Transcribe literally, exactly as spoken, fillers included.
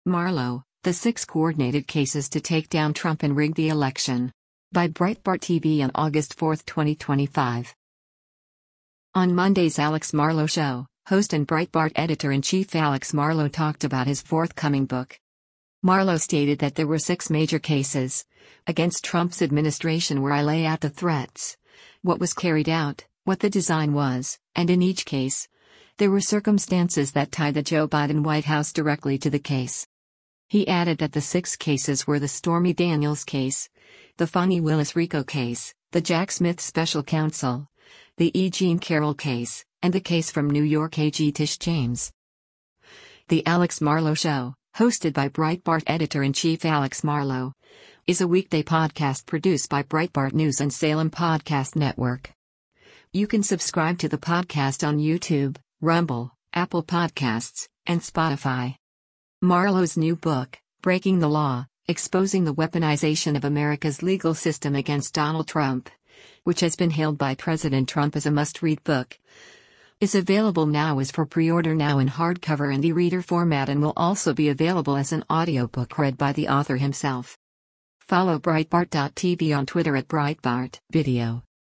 Marlow, the six coordinated cases to take down Trump and rig the election. By Breitbart T V on August fourth, twenty twenty-five. On Monday's Alex Marlow Show, host and Breitbart editor-in-chief Alex Marlow talked about his forthcoming book. Marlow stated that there were six major cases against Trump's administration where I lay out the threats, what was carried out, what the design was, and in each case, there were circumstances that tie the Joe Biden White House directly to the case. He added that the six cases were the Stormy Daniels case, the Fani Willis RICO case, the Jack Smith Special Counsel, the E. Jean Carroll case, and the case from New York A G Tish James. The Alex Marlow Show, hosted by Breitbart editor-in-chief Alex Marlow, is a weekday podcast produced by Breitbart News and Salem Podcast Network. You can subscribe to the podcast on YouTube, Rumble, Apple Podcasts, and Spotify. Marlow's new book, Breaking the Law, Exposing the Weaponization of America's Legal System Against Donald Trump, which has been hailed by President Trump as a must-read book, is available now as for pre-order now in hardcover and e-reader format and will also be available as an audiobook read by the author himself. Follow Breitbart dot T V on Twitter at Breitbart Video.